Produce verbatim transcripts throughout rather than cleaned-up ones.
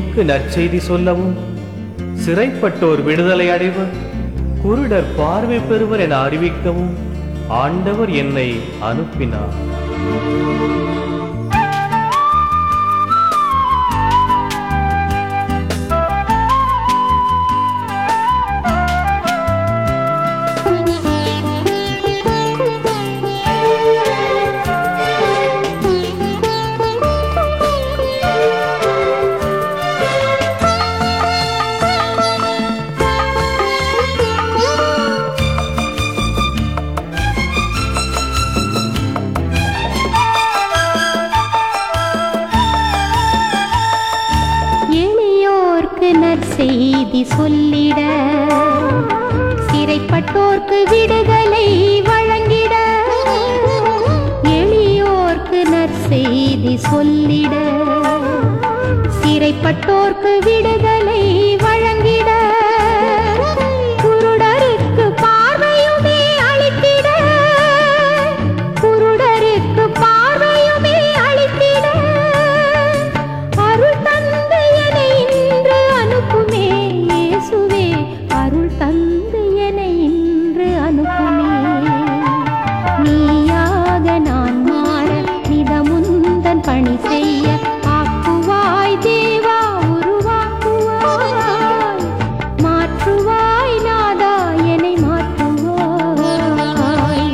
எளியோர்க்கு நற்செய்தி சொல்லவும், சிறைப்பட்டோர் விடுதலை அடைவர், குருடர் பார்வை பெறுவர் என அறிவிக்கவும் ஆண்டவர் என்னை அனுப்பினார். செய்தி சொல்லிட, சிறைப்பட்டோர்க்கு விடுதலை வழங்கிட, எளியோர்க்கு நற்செய்தி சொல்லிட, சிறைப்பட்டோர்க்கு விடுதலை வழங்கிட, குருடருக்கு பார்வையுமே அளித்திட, குருடருக்கு பார்வையுமே அளித்திட, அருள் தந்து என இன்று அனுப்புமே இயேசுவே, அருள் தந்து என இன்று அனுப்புமே. நீயாக நான் மாற நிதமுந்தன் பணி செய்ய ஆக்குவாய் தேவா, உருவாக்குவாய், மாற்றுவாய் நாதா என்னை மாற்றுவாய்.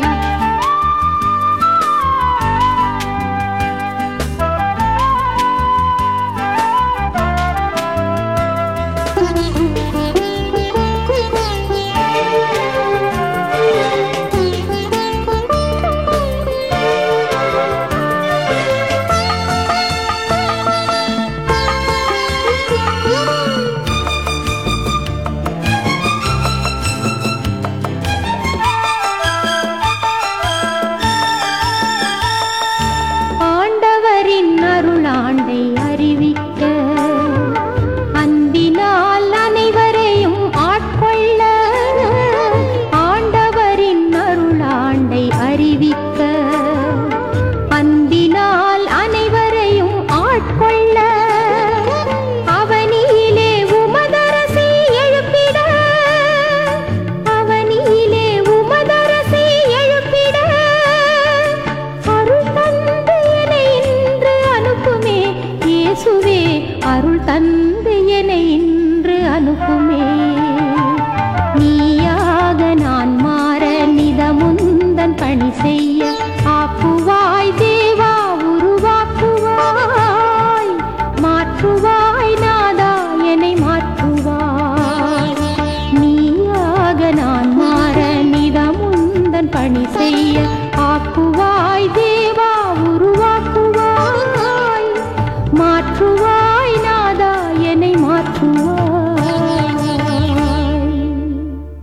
ஆண்டவரின் அருளாண்டை அறிவிக்க, அன்பினால் அனைவரையும் ஆட்கொள்ள, ஆண்டவரின் அருளாண்டை அறிவிக்க, அன்பினால் அனைவரையும் ஆட்கொள்ள, அவனியிலே உமதரசை எழுப்பிட, அவனியிலே உமதரசை எழுப்பிட, அருள் தந்து என இன்று அனுப்புமே இயேசுவே, அருள் தந்து என இன்று அனுப்புமே. நீயாக நான் மாற நிதமுந்தன் பணி செய்ய ஆக்குவாய் தேவா, உருவாக்குவாய், மாற்றுவாய் நாதா என்னை மாற்றுவாய். நீயாக நான் மாற நிதமுந்தன் பணி செய்ய ஆக்குவாய் தேவா.